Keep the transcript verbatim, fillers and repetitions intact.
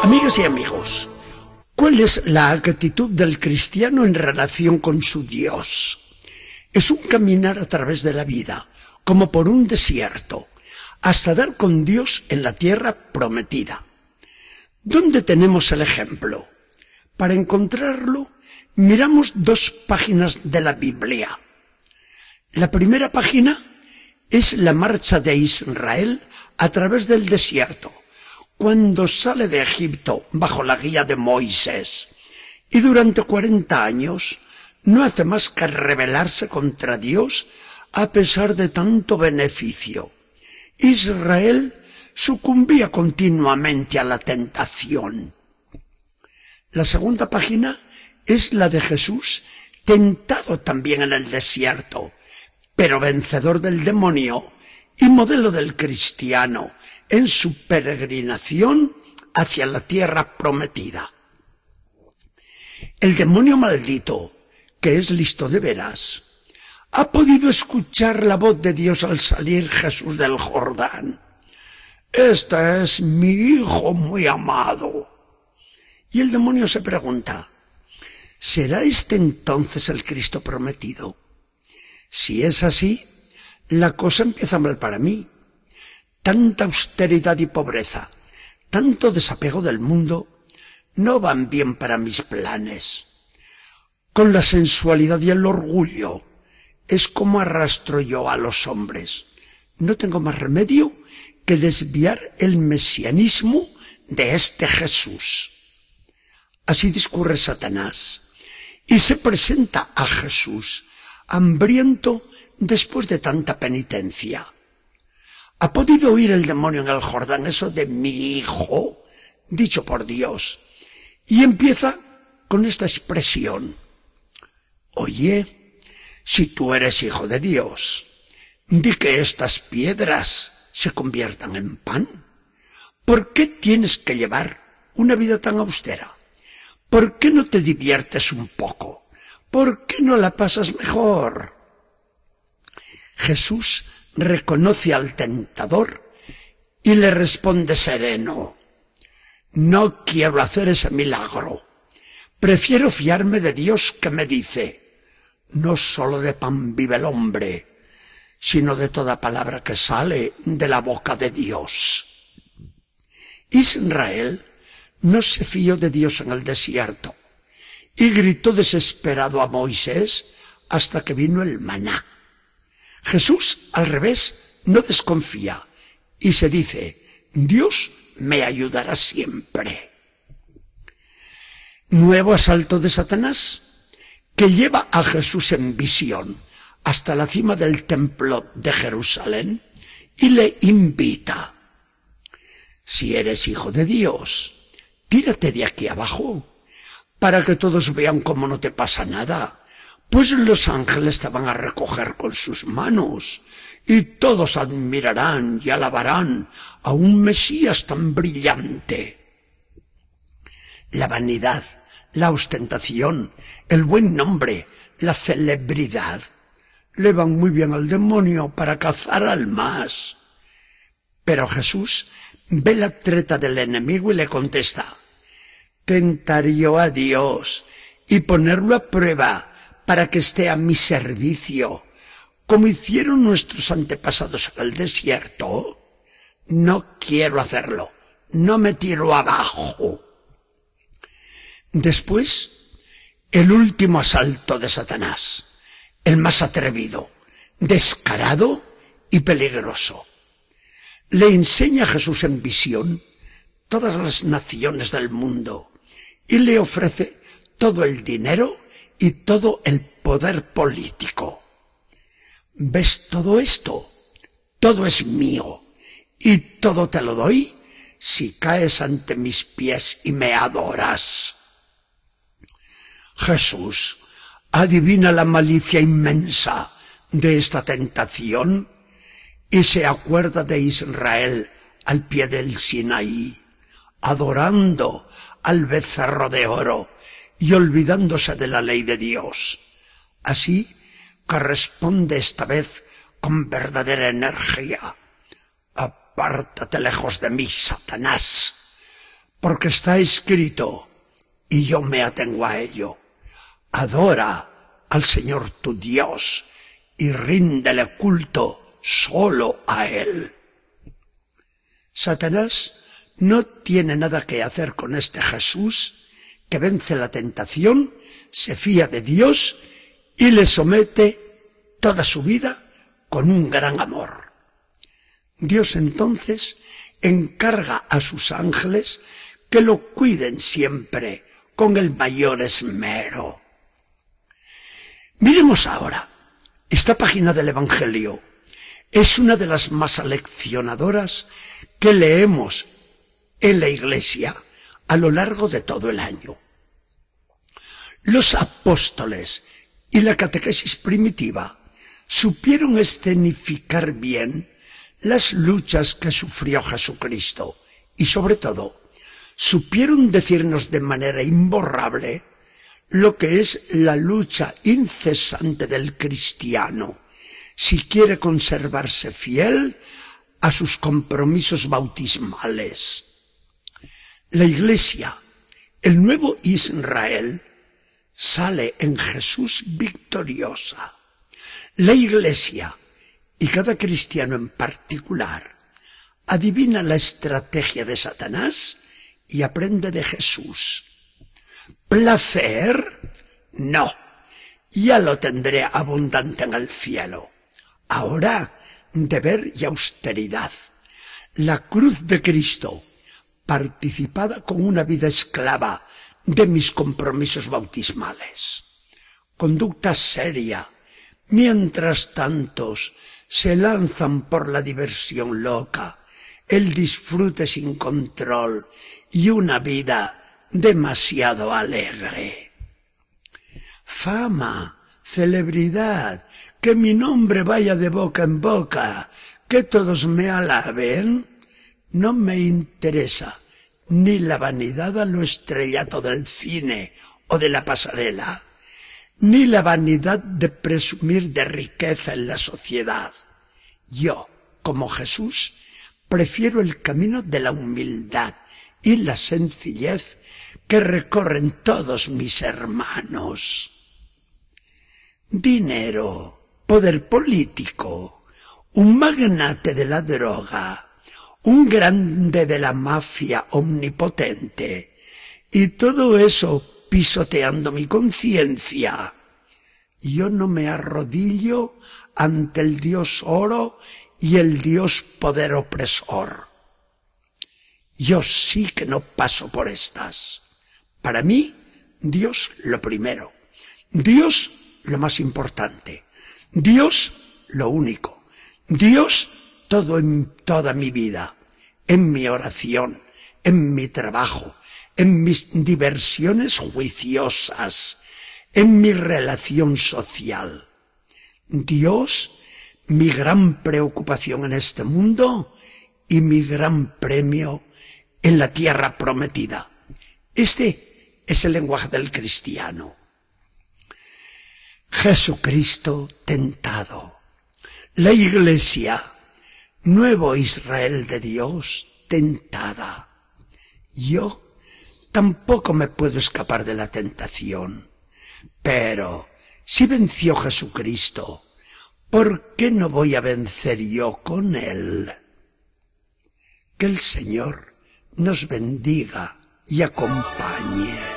Amigas y amigos, ¿cuál es la actitud del cristiano en relación con su Dios? Es un caminar a través de la vida, como por un desierto, hasta dar con Dios en la tierra prometida. ¿Dónde tenemos el ejemplo? Para encontrarlo, miramos dos páginas de la Biblia. La primera página es la marcha de Israel a través del desierto, cuando sale de Egipto bajo la guía de Moisés, y durante cuarenta años no hace más que rebelarse contra Dios a pesar de tanto beneficio. Israel sucumbía continuamente a la tentación. La segunda página es la de Jesús, tentado también en el desierto, pero vencedor del demonio y modelo del cristiano en su peregrinación hacia la tierra prometida. El demonio maldito, que es listo de veras, ha podido escuchar la voz de Dios al salir Jesús del Jordán. Este es mi hijo muy amado. Y el demonio se pregunta, ¿será este entonces el Cristo prometido? Si es así, la cosa empieza mal para mí. Tanta austeridad y pobreza, tanto desapego del mundo, no van bien para mis planes. Con la sensualidad y el orgullo, es como arrastro yo a los hombres. No tengo más remedio que desviar el mesianismo de este Jesús. Así discurre Satanás, y se presenta a Jesús, hambriento después de tanta penitencia. ¿Ha podido oír el demonio en el Jordán eso de mi hijo, dicho por Dios? Y empieza con esta expresión. Oye, si tú eres hijo de Dios, di que estas piedras se conviertan en pan. ¿Por qué tienes que llevar una vida tan austera? ¿Por qué no te diviertes un poco? ¿Por qué no la pasas mejor? Jesús reconoce al tentador y le responde sereno. No quiero hacer ese milagro. Prefiero fiarme de Dios que me dice, no solo de pan vive el hombre, sino de toda palabra que sale de la boca de Dios. Israel no se fió de Dios en el desierto y gritó desesperado a Moisés hasta que vino el maná. Jesús, al revés, no desconfía y se dice, Dios me ayudará siempre. Nuevo asalto de Satanás, que lleva a Jesús en visión hasta la cima del templo de Jerusalén y le invita. Si eres hijo de Dios, tírate de aquí abajo, para que todos vean cómo no te pasa nada. Pues los ángeles te van a recoger con sus manos, y todos admirarán y alabarán a un Mesías tan brillante. La vanidad, la ostentación, el buen nombre, la celebridad, le van muy bien al demonio para cazar almas. Pero Jesús ve la treta del enemigo y le contesta, tentar yo a Dios y ponerlo a prueba, para que esté a mi servicio, como hicieron nuestros antepasados en el desierto. No quiero hacerlo, no me tiro abajo. Después, el último asalto de Satanás, el más atrevido, descarado y peligroso. Le enseña a Jesús en visión todas las naciones del mundo y le ofrece todo el dinero y todo el poder político. ¿Ves todo esto? Todo es mío, y todo te lo doy si caes ante mis pies y me adoras. Jesús adivina la malicia inmensa de esta tentación y se acuerda de Israel al pie del Sinaí, adorando al becerro de oro y olvidándose de la ley de Dios. Así que responde esta vez con verdadera energía. Apártate lejos de mí, Satanás, porque está escrito, y yo me atengo a ello. Adora al Señor tu Dios y ríndele culto solo a Él. Satanás no tiene nada que hacer con este Jesús que vence la tentación, se fía de Dios y le somete toda su vida con un gran amor. Dios entonces encarga a sus ángeles que lo cuiden siempre con el mayor esmero. Miremos ahora, esta página del Evangelio es una de las más aleccionadoras que leemos en la Iglesia a lo largo de todo el año. Los apóstoles y la catequesis primitiva supieron escenificar bien las luchas que sufrió Jesucristo y, sobre todo, supieron decirnos de manera imborrable lo que es la lucha incesante del cristiano si quiere conservarse fiel a sus compromisos bautismales. La Iglesia, el nuevo Israel, sale en Jesús victoriosa. La Iglesia, y cada cristiano en particular, adivina la estrategia de Satanás y aprende de Jesús. ¿Placer? No, ya lo tendré abundante en el cielo. Ahora, deber y austeridad. La cruz de Cristo, participada con una vida esclava de mis compromisos bautismales. Conducta seria, mientras tantos se lanzan por la diversión loca, el disfrute sin control y una vida demasiado alegre. Fama, celebridad, que mi nombre vaya de boca en boca, que todos me alaben, no me interesa ni la vanidad a lo estrellato del cine o de la pasarela, ni la vanidad de presumir de riqueza en la sociedad. Yo, como Jesús, prefiero el camino de la humildad y la sencillez que recorren todos mis hermanos. Dinero, poder político, un magnate de la droga, un grande de la mafia omnipotente, y todo eso pisoteando mi conciencia. Yo no me arrodillo ante el Dios oro y el Dios poder opresor. Yo sí que no paso por estas. Para mí, Dios lo primero. Dios lo más importante. Dios lo único. Dios todo en toda mi vida. En mi oración, en mi trabajo, en mis diversiones juiciosas, en mi relación social. Dios, mi gran preocupación en este mundo y mi gran premio en la tierra prometida. Este es el lenguaje del cristiano. Jesucristo tentado. La Iglesia, nuevo Israel de Dios, tentada. Yo tampoco me puedo escapar de la tentación. Pero si venció Jesucristo, ¿por qué no voy a vencer yo con Él? Que el Señor nos bendiga y acompañe.